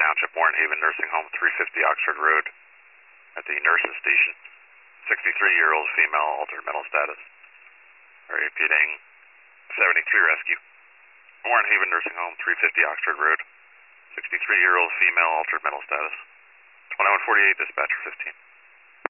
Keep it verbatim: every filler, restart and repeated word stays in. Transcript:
Township, Warren Haven Nursing Home, three fifty Oxford Road, at the nurses station. sixty-three-year-old female, altered mental status. Repeating, seventy-three rescue. Warren Haven Nursing Home, three fifty Oxford Road. sixty-three-year-old female, altered mental status. twenty-one forty-eight, dispatcher fifteen.